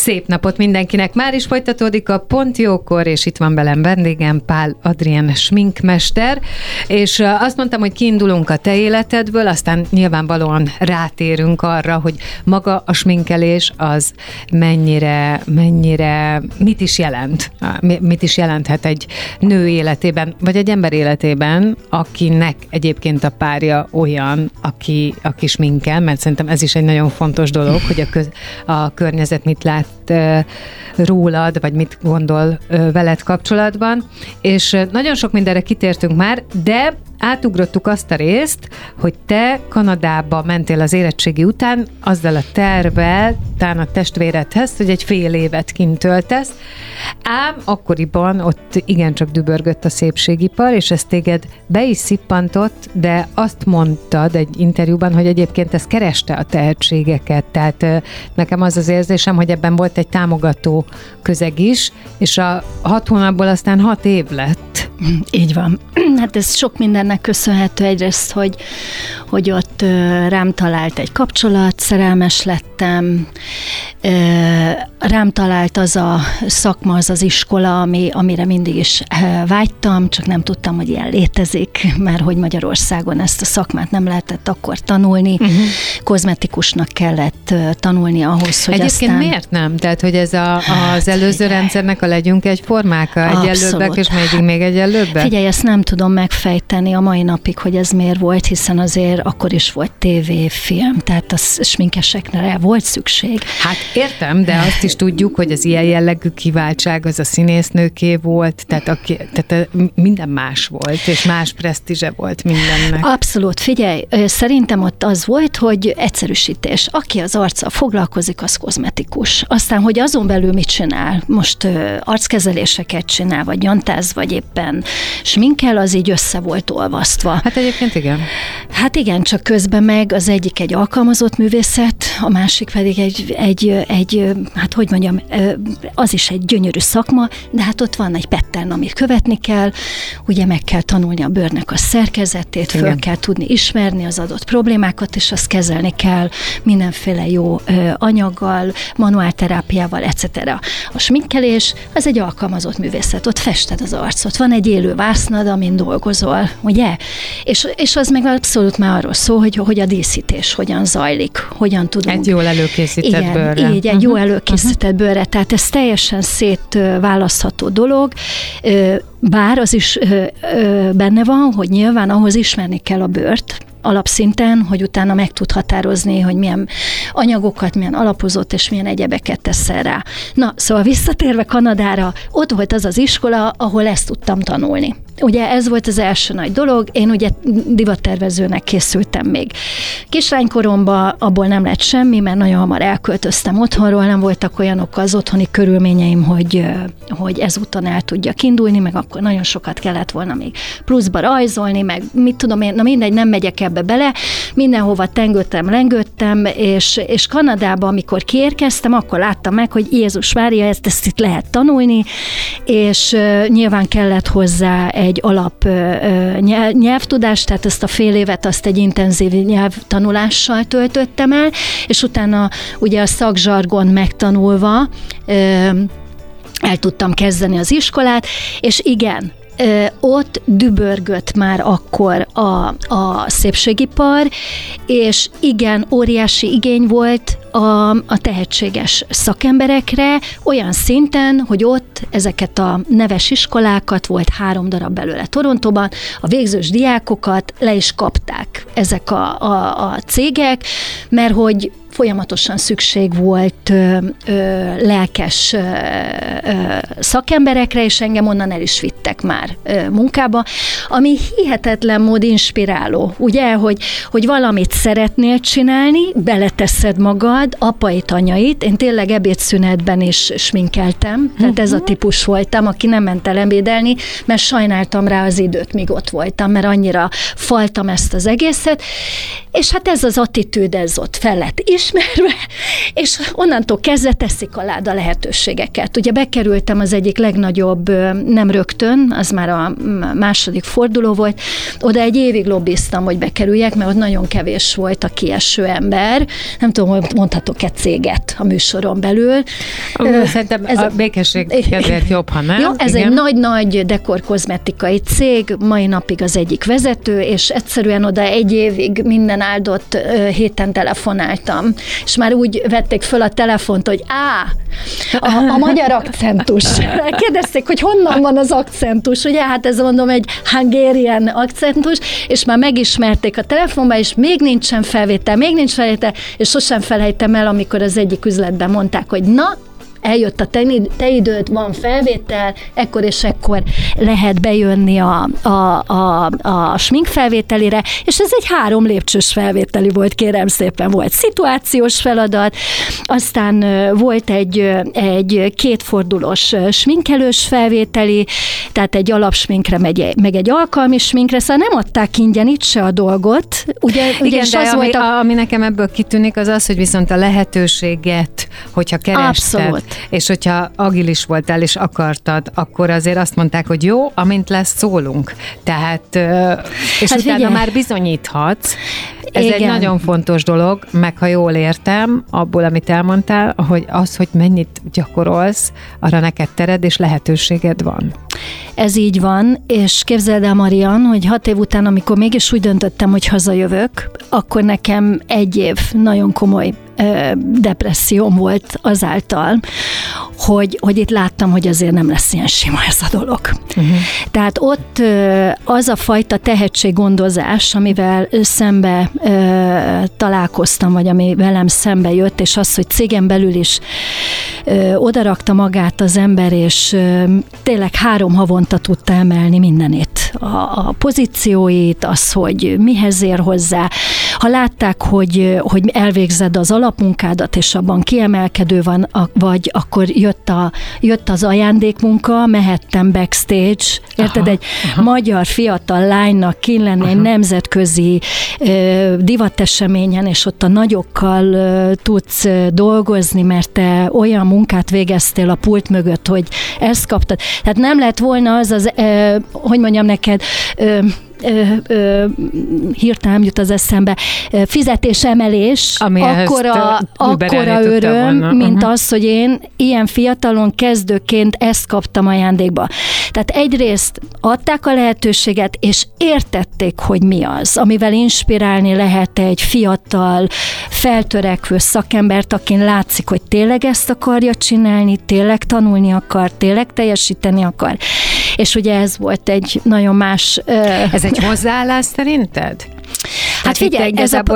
Szép napot mindenkinek! Már is folytatódik a Pont Jókor, és itt van velem vendégem Pál Adrien sminkmester, és azt mondtam, hogy kiindulunk a te életedből, aztán nyilvánvalóan rátérünk arra, hogy maga a sminkelés az mennyire mit is jelent? Mit is jelenthet egy nő életében, vagy egy ember életében, akinek egyébként a párja olyan, aki sminkel, mert szerintem ez is egy nagyon fontos dolog, hogy a környezet mit lát rólad, vagy mit gondol veled kapcsolatban, és nagyon sok mindenre kitértünk már, de átugrottuk azt a részt, hogy te Kanadába mentél az érettségi után azzal a tervvel, talán a testvéredhez, hogy egy fél évet kint töltesz, ám akkoriban ott igencsak dübörgött a szépségipar, és ez téged be is szippantott, de azt mondtad egy interjúban, hogy egyébként ez kereste a tehetségeket, tehát nekem az az érzésem, hogy ebben volt egy támogató közeg is, és a 6 hónapból aztán 6 év lett. Így van. Hát ez sok mindennek köszönhető egyrészt, hogy ott rám talált egy kapcsolat, szerelmes lettem, rám talált az a szakma, az az iskola, amire mindig is vágytam, csak nem tudtam, hogy ilyen létezik, mert hogy Magyarországon ezt a szakmát nem lehetett akkor tanulni. Kozmetikusnak kellett tanulni ahhoz, hogy egyébként aztán... miért nem? Tehát, hogy ez az előző rendszernek a legyünk egyformáka, egyenlőbbek, és még egyenlőbbek? Figyelj, ezt nem tudom megfejteni a mai napig, hogy ez miért volt, hiszen azért akkor is volt tévé, film, tehát a sminkesekre volt szükség. Hát értem, de azt is tudjuk, hogy az ilyen jellegű kiváltság az a színésznőké volt, tehát minden más volt, és más presztízse volt mindennek. Abszolút, figyelj, szerintem ott az volt, hogy egyszerűsítés. Aki az arccal foglalkozik, az kozmetikus. Aztán, hogy azon belül mit csinál, most arckezeléseket csinál, vagy nyantáz, vagy éppen sminkel, az így össze volt olvasztva. Hát egyébként igen. Hát igen, csak közben meg az egyik egy alkalmazott művészet, a másik pedig egy hát hogy mondjam, az is egy gyönyörű szakma, de hát ott van egy pattern, amit követni kell, ugye meg kell tanulni a bőrnek a szerkezetét, föl kell tudni ismerni az adott problémákat, és azt kezelni kell mindenféle jó anyaggal, manuálterápiával, etc. A sminkelés az egy alkalmazott művészet, ott fested az arcot, van egy élő vásznad, amin dolgozol, ugye? És az meg abszolút már arról szól, hogy a díszítés hogyan zajlik, hogyan tudunk. Egy jól előkészített bőrre. Így, egy jó előkészített bőrre, tehát ez teljesen szétválasztható dolog, bár az is benne van, hogy nyilván ahhoz ismerni kell a bőrt, alapszinten, hogy utána meg tud határozni, hogy milyen anyagokat, milyen alapozott és milyen egyebeket teszel rá. Na, szóval visszatérve Kanadára, ott volt az az iskola, ahol ezt tudtam tanulni. Ugye ez volt az első nagy dolog, én ugye divattervezőnek készültem még. Kislánykoromban abból nem lett semmi, mert nagyon hamar elköltöztem otthonról, nem voltak olyanok az otthoni körülményeim, hogy ezúton el tudjak indulni, meg akkor nagyon sokat kellett volna még pluszba rajzolni, meg mit tudom én, na mindegy, nem megyek ebbe bele, mindenhova lengődtem, és Kanadában, amikor kiérkeztem, akkor láttam meg, hogy Jézus Mária, ezt itt lehet tanulni, és nyilván kellett hozzá egy alap nyelvtudás, tehát ezt a fél évet azt egy intenzív nyelvtanulással töltöttem el, és utána ugye a szakzsargon megtanulva el tudtam kezdeni az iskolát, és igen, ott dübörgött már akkor a szépségipar, és igen, óriási igény volt a tehetséges szakemberekre, olyan szinten, hogy ott ezeket a neves iskolákat, volt 3 darab belőle Torontóban, a végzős diákokat le is kapták ezek a cégek, mert hogy folyamatosan szükség volt lelkes szakemberekre, és engem onnan el is vittek már munkába, ami hihetetlen mód inspiráló, ugye, hogy valamit szeretnél csinálni, beleteszed magad, apait, anyait, én tényleg ebédszünetben is sminkeltem, tehát ez a típus voltam, aki nem ment el ebédelni, mert sajnáltam rá az időt, míg ott voltam, mert annyira faltam ezt az egészet, és hát ez az attitűd, ez ott fel lett megismerve, és onnantól kezdve teszik alá a lehetőségeket. Ugye bekerültem az egyik legnagyobb, nem rögtön, az már a második forduló volt, oda egy évig lobbiztam, hogy bekerüljek, mert ott nagyon kevés volt a kieső ember. Nem tudom, hogy mondhatok-e céget a műsoron belül. Szerintem a békesség kedvéért jobb, ha nem. Jó, ez egy nagy-nagy dekorkozmetikai cég, mai napig az egyik vezető, és egyszerűen oda egy évig minden áldott héten telefonáltam. És már úgy vették föl a telefont, hogy a magyar akcentus. Kérdezték, hogy honnan van az akcentus, ugye? Hát ez mondom egy Hungarian akcentus, és már megismerték a telefonban, és még nincs felvétel, és sosem felejtem el, amikor az egyik üzletben mondták, hogy na, eljött a te időd, van felvétel, ekkor és ekkor lehet bejönni a smink felvételére, és ez egy 3 lépcsős felvételi volt, kérem szépen, volt szituációs feladat, aztán volt egy 2 fordulós sminkelős felvételi, tehát egy alapsminkre, meg egy alkalmi sminkre, szóval nem adták ingyen itt se a dolgot. Igen, de az volt ami nekem ebből kitűnik, az az, hogy viszont a lehetőséget, hogyha kerested, abszolút. És hogyha agilis voltál és akartad, akkor azért azt mondták, hogy jó, amint lesz, szólunk. Tehát, és hát utána már bizonyíthatsz. Ez egy nagyon fontos dolog, meg ha jól értem, abból, amit elmondtál, hogy az, hogy mennyit gyakorolsz, arra neked tered és lehetőséged van. Ez így van, és képzeld el, Marian, hogy 6 év után, amikor mégis úgy döntöttem, hogy hazajövök, akkor nekem 1 év nagyon komoly depresszióm volt azáltal, hogy itt láttam, hogy azért nem lesz ilyen sima ez a dolog. Tehát ott az a fajta tehetséggondozás, amivel szembe találkoztam, vagy ami velem szembe jött, és az, hogy cégen belül is odarakta magát az ember, és tényleg 3 havonta tudta emelni mindenét. A pozícióit, az, hogy mihez ér hozzá. Ha látták, hogy elvégzed az alapmunkádat, és abban kiemelkedő van, vagy akkor jött az ajándékmunka, mehettem backstage, érted, egy magyar fiatal lánynak kint lenni egy nemzetközi divateseményen, és ott a nagyokkal tudsz dolgozni, mert te olyan munkát végeztél a pult mögött, hogy ezt kaptad. Tehát nem lett volna az, hogy mondjam neked, hirtelen jut az eszembe, fizetésemelés, akkora öröm, mint az, hogy én ilyen fiatalon kezdőként ezt kaptam ajándékba. Tehát egyrészt adták a lehetőséget, és értették, hogy mi az, amivel inspirálni lehet egy fiatal, feltörekvő szakembert, akin látszik, hogy tényleg ezt akarja csinálni, tényleg tanulni akar, tényleg teljesíteni akar. És ugye ez volt egy nagyon más... Ez egy hozzáállás szerinted? Hát figyelj,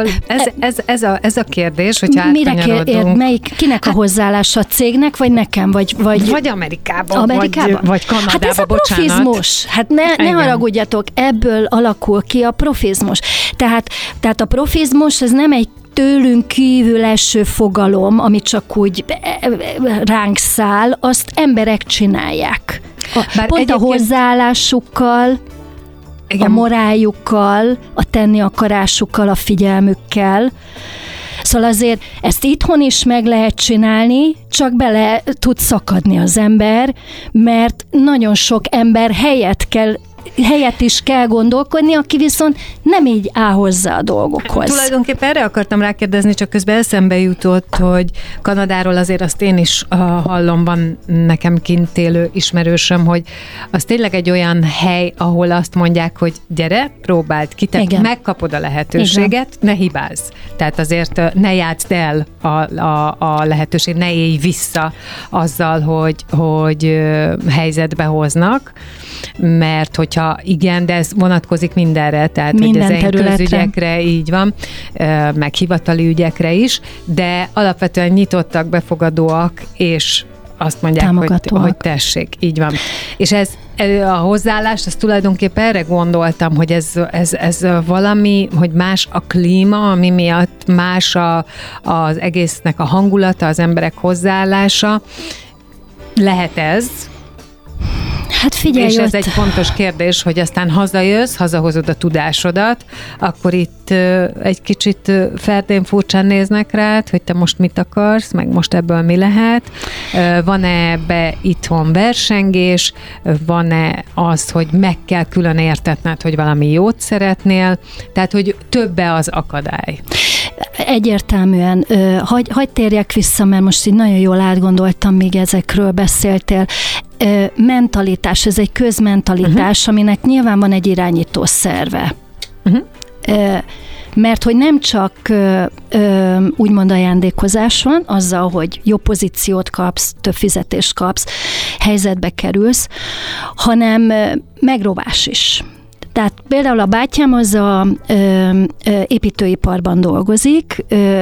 ez a kérdés, hogyha átkanyarodunk. Kinek a hozzáállása, a cégnek, vagy nekem, vagy Amerikában? Vagy Kanadában, hát ez a profizmus. Hát ne haragudjatok, ebből alakul ki a profizmus. Tehát a profizmus, ez nem egy tőlünk kívül eső fogalom, ami csak úgy ránk száll, azt emberek csinálják. Pont a hozzáállásukkal, igen, a moráljukkal, a tenni akarásukkal, a figyelmükkel. Szóval azért ezt itthon is meg lehet csinálni, csak bele tud szakadni az ember, mert nagyon sok ember helyett is kell gondolkodni, aki viszont nem így áll hozzá a dolgokhoz. Tulajdonképpen erre akartam rákérdezni, csak közben eszembe jutott, hogy Kanadáról azért azt én is hallom, van nekem kint élő ismerősöm, hogy az tényleg egy olyan hely, ahol azt mondják, hogy gyere, próbáld ki, tehát megkapod a lehetőséget, ne hibázz. Tehát azért ne játszd el a lehetőség, ne élj vissza azzal, hogy helyzetbe hoznak, mert hogyha igen, de ez vonatkozik mindenre, tehát minden hogy ez közügyekre így van, meg hivatali ügyekre is, de alapvetően nyitottak, befogadóak, és azt mondják, hogy tessék, így van. És ez a hozzáállás, azt tulajdonképpen erre gondoltam, hogy ez valami, hogy más a klíma, ami miatt más az egésznek a hangulata, az emberek hozzáállása. Lehet ez? Hát figyelj, és ez egy fontos kérdés, hogy aztán hazajössz, hazahozod a tudásodat, akkor itt egy kicsit ferdén furcsán néznek rád, hogy te most mit akarsz, meg most ebből mi lehet. Van-e ebbe itthon versengés, van-e az, hogy meg kell külön értetned, hogy valami jót szeretnél, tehát, hogy többe az akadály. Egyértelműen. Hagy térjek vissza, mert most így nagyon jól átgondoltam, míg ezekről beszéltél. Mentalitás, ez egy közmentalitás, aminek nyilván van egy irányító szerve. Mert hogy nem csak úgymond ajándékozás van, azzal, hogy jó pozíciót kapsz, több fizetést kapsz, helyzetbe kerülsz, hanem megrovás is. Tehát például a bátyám az a építőiparban dolgozik,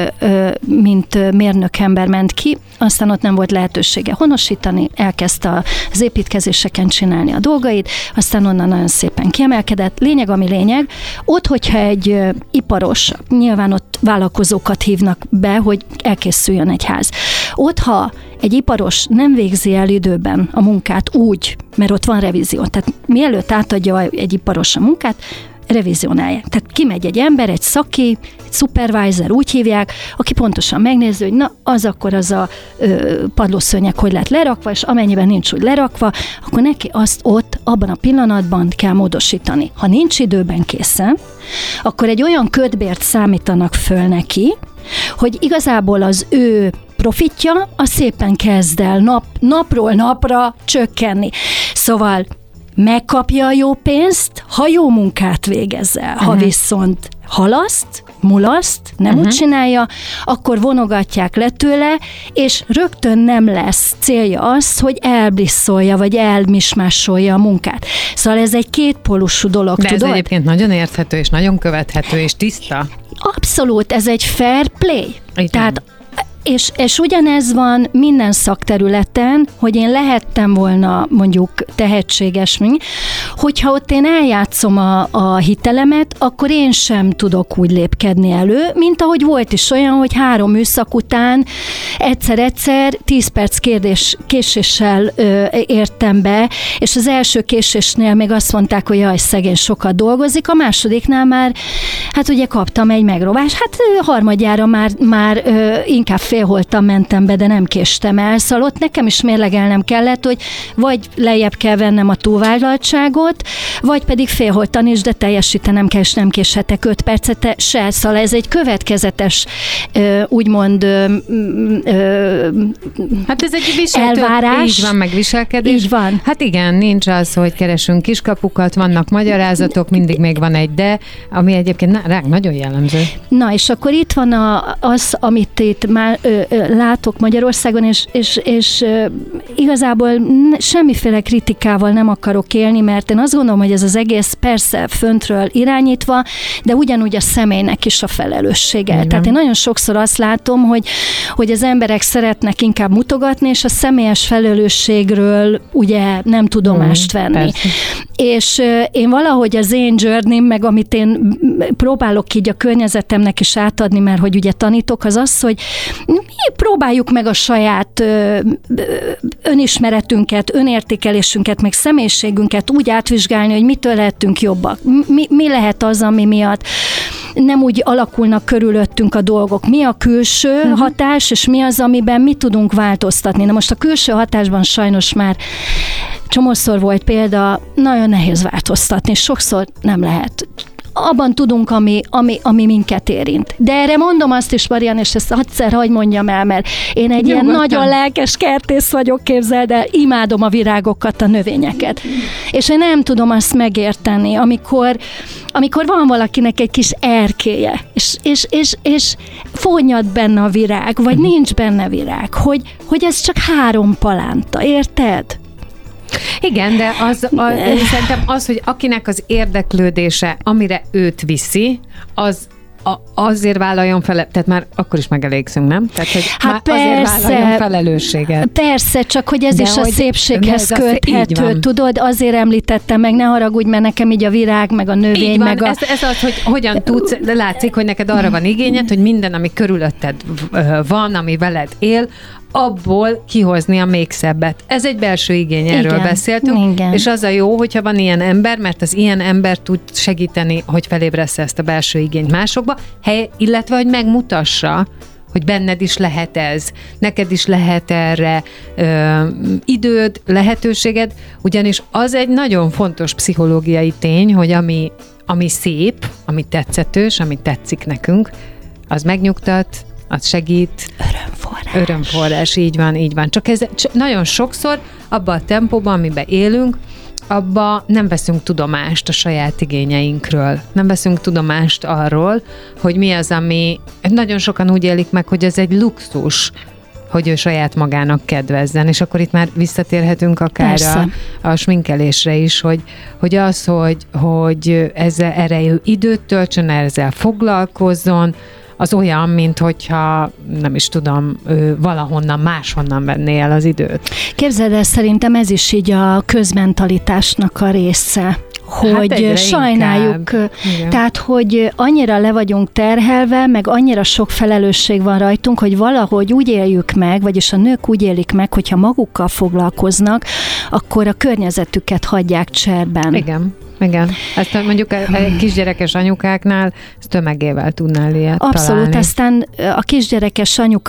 mint mérnökember ment ki, aztán ott nem volt lehetősége honosítani, elkezdte az építkezéseken csinálni a dolgait, aztán onnan nagyon szépen kiemelkedett. Lényeg, ami lényeg, ott, hogyha egy iparos, nyilván ott vállalkozókat hívnak be, hogy elkészüljön egy ház. Ott, ha egy iparos nem végzi el időben a munkát úgy, mert ott van revízió. Tehát mielőtt átadja egy iparos a munkát, revizionálják. Tehát kimegy egy ember, egy szaki, egy supervisor, úgy hívják, aki pontosan megnézi, hogy na, az akkor az a padlószőnyeg hogy lett lerakva, és amennyiben nincs úgy lerakva, akkor neki azt ott, abban a pillanatban kell módosítani. Ha nincs időben készen, akkor egy olyan kötbért számítanak föl neki, hogy igazából az ő profitja, az szépen kezd el napról napra csökkenni. Szóval megkapja a jó pénzt, ha jó munkát végezzel. Ha viszont halaszt, mulaszt, nem úgy csinálja, akkor vonogatják le tőle, és rögtön nem lesz célja az, hogy elblisszolja, vagy elmismásolja a munkát. Szóval ez egy kétpólusú dolog, de tudod? Ez egyébként nagyon érthető, és nagyon követhető, és tiszta. Abszolút, ez egy fair play. Igen. Tehát és ugyanez van minden szakterületen, hogy én lehettem volna mondjuk tehetséges, hogyha ott én eljátszom a hitelemet, akkor én sem tudok úgy lépkedni elő, mint ahogy volt is olyan, hogy 3 műszak után egyszer 10 perc késéssel értem be, és az első késésnél még azt mondták, hogy jaj, szegény, sokat dolgozik, a másodiknál már, hát ugye kaptam egy megrovást, hát harmadjára már inkább félholtan mentem be, de nem késtem el, szóval ott nekem is mérlegelnem kellett, hogy vagy lejjebb kell vennem a túlvállaltságot, vagy pedig félholtan is, de teljesítenem kell, és nem késhetek 5 percet se, szóval ez egy következetes, úgymond hát ez egy elvárás. Így van, megviselkedés. Így van. Hát igen, nincs az, hogy keresünk kiskapukat, vannak magyarázatok, mindig még van egy de, ami egyébként ránk nagyon jellemző. Na, és akkor itt van az, amit itt már látok Magyarországon, és igazából semmiféle kritikával nem akarok élni, mert én azt gondolom, hogy ez az egész persze föntről irányítva, de ugyanúgy a személynek is a felelőssége. Igen. Tehát én nagyon sokszor azt látom, hogy az emberek szeretnek inkább mutogatni, és a személyes felelősségről ugye nem tudomást venni. Persze. És én valahogy az én journey, meg amit én próbálok így a környezetemnek is átadni, mert hogy ugye tanítok, az az, hogy mi próbáljuk meg a saját önismeretünket, önértékelésünket, meg személyiségünket úgy átvizsgálni, hogy mitől lehetünk jobbak. Mi lehet az, ami miatt nem úgy alakulnak körülöttünk a dolgok. Mi a külső hatás, és mi az, amiben mi tudunk változtatni. Na most a külső hatásban sajnos már csomószor volt példa, nagyon nehéz változtatni, sokszor nem lehet. Abban tudunk, ami minket érint. De erre mondom azt is, Marian, és ezt egyszer hagy mondjam el, mert én egy ilyen nagyon lelkes kertész vagyok, képzeld el, imádom a virágokat, a növényeket. És én nem tudom azt megérteni, amikor van valakinek egy kis erkélye, és fornyad benne a virág, vagy nincs benne virág, hogy ez csak 3 palánta, érted? Igen, de szerintem az, hogy akinek az érdeklődése, amire őt viszi, azért vállaljon fel, tehát már akkor is megelégszünk, nem? Tehát, hogy hát persze, azért vállaljon felelősséget. Persze, csak hogy ez de is a szépséghez köthető, tudod, azért említettem meg, ne haragudj, mert nekem így a virág, meg a növény, így van, meg ez az, hogy hogyan tudsz, látszik, hogy neked arra van igényed, hogy minden, ami körülötted van, ami veled él, abból kihozni a még szebbet. Ez egy belső igény, erről beszéltünk, igen. És az a jó, hogyha van ilyen ember, mert az ilyen ember tud segíteni, hogy felébressze ezt a belső igényt másokba, illetve, hogy megmutassa, hogy benned is lehet ez, neked is lehet erre időd, lehetőséged, ugyanis az egy nagyon fontos pszichológiai tény, hogy ami szép, ami tetszetős, ami tetszik nekünk, az megnyugtat, az segít. Örömforrás, így van. Csak ez nagyon sokszor abban a tempóban, amiben élünk, abba nem veszünk tudomást a saját igényeinkről. Nem veszünk tudomást arról, hogy mi az, ami nagyon sokan úgy élik meg, hogy ez egy luxus, hogy ő saját magának kedvezzen, és akkor itt már visszatérhetünk akár a sminkelésre is, hogy az, hogy erre ő időt töltsön, ezzel foglalkozzon, az olyan, mint hogyha, nem is tudom, valahonnan máshonnan venné el az időt. Képzeld el, szerintem ez is így a közmentalitásnak a része, hogy sajnáljuk, tehát, hogy annyira le vagyunk terhelve, meg annyira sok felelősség van rajtunk, hogy valahogy úgy éljük meg, vagyis a nők úgy élik meg, hogyha magukkal foglalkoznak, akkor a környezetüket hagyják cserben. Igen. Ezt mondjuk a kisgyerekes anyukáknál ezt tömegével tudnál ilyet Abszolút, találni. Aztán a kisgyerekes anyuka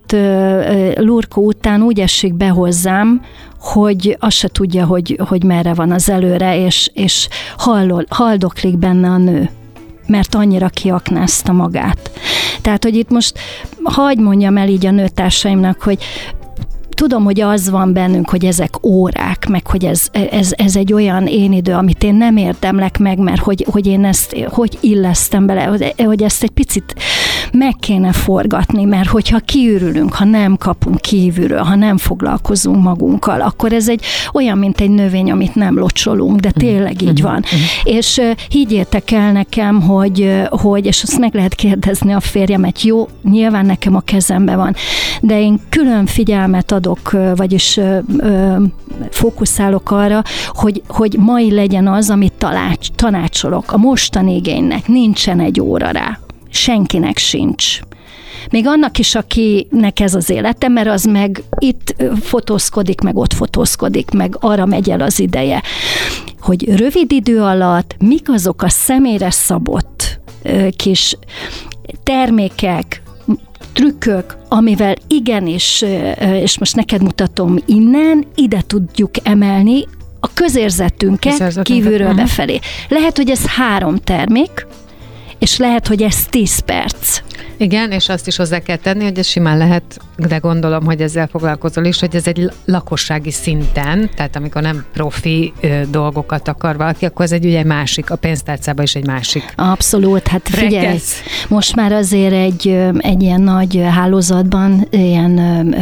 2 lurkó után úgy esik be hozzám, hogy azt se tudja, hogy merre van az előre, és haldoklik benne a nő, mert annyira kiaknázta magát. Tehát, hogy itt most hadd mondjam el így a nőtársaimnak, hogy tudom, hogy az van bennünk, hogy ezek órák, meg hogy ez egy olyan én idő, amit én nem érdemlek meg, mert hogy én ezt hogy illesztem bele, hogy ezt egy picit meg kéne forgatni, mert hogyha kiürülünk, ha nem kapunk kívülről, ha nem foglalkozunk magunkkal, akkor ez egy olyan, mint egy növény, amit nem locsolunk, de tényleg így van. És higgyétek el nekem, hogy és azt meg lehet kérdezni a férjemet, jó, nyilván nekem a kezemben van, de én külön figyelmet adok, vagyis fókuszálok arra, hogy mai legyen az, amit tanácsolok. A mostani igénynek nincsen egy óra rá. Senkinek sincs. Még annak is, akinek ez az élete, mert az meg itt fotózkodik, meg ott fotózkodik, meg arra megy el az ideje. Hogy rövid idő alatt mik azok a személyre szabott kis termékek, trükkök, amivel igenis, és most neked mutatom innen, ide tudjuk emelni a közérzetünket kívülről befelé. Lehet, hogy ez 3 termék, és lehet, hogy ez 10 perc. Igen, és azt is hozzá kell tenni, hogy ez simán lehet, de gondolom, hogy ezzel foglalkozol is, hogy ez egy lakossági szinten, tehát amikor nem profi dolgokat akar valaki, akkor ez egy ugye másik, a pénztárcában is egy másik. Abszolút, hát figyelj, most már azért egy ilyen nagy hálózatban, ilyen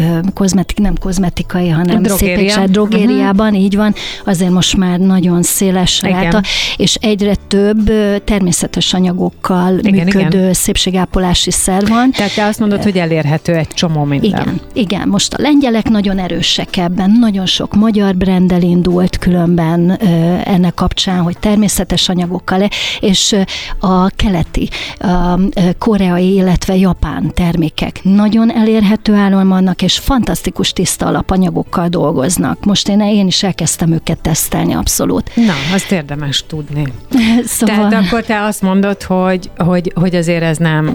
nem kozmetikai, hanem drogériában, így van, azért most már nagyon széles sajáta, és egyre több természetes anyagokkal működő szépségápolási szer van. Tehát te azt mondod, hogy elérhető egy csomó minden. Igen, most a lengyelek nagyon erősek ebben, nagyon sok magyar brandel indult különben ennek kapcsán, hogy természetes anyagokkal, és a keleti, a koreai, illetve japán termékek nagyon elérhető áron vannak, és fantasztikus tiszta alapanyagokkal dolgoznak. Most én is elkezdtem őket tesztelni, abszolút. Na, azt érdemes tudni. Szóval... Tehát akkor te azt mondod, hogy azért ez nem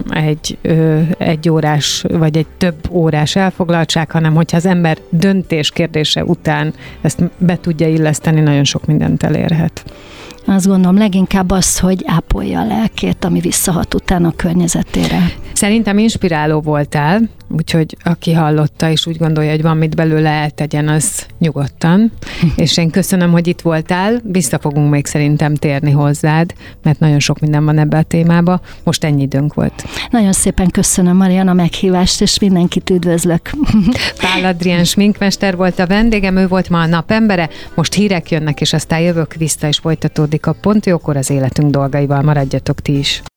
egy órás, vagy egy több órás elfoglaltság, hanem hogyha az ember döntés kérdése után ezt be tudja illeszteni, nagyon sok mindent elérhet. Azt gondolom leginkább az, hogy ápolja a lelkét, ami visszahat utána a környezetére. Szerintem inspiráló voltál, úgyhogy aki hallotta és úgy gondolja, hogy van mit belőle eltegyen, az nyugodtan. És én köszönöm, hogy itt voltál, vissza fogunk még szerintem térni hozzád, mert nagyon sok minden van ebbe a témába. Most ennyi időnk volt. Nagyon szépen köszönöm, Marian, a meghívást, és mindenkit üdvözlök. Pál Adrián sminkmester volt a vendégem, ő volt ma a napembere, most hírek jönnek, és aztán jövök vissza, és folytatódik a Pont Jókor az életünk dolgaival. Maradjatok ti is.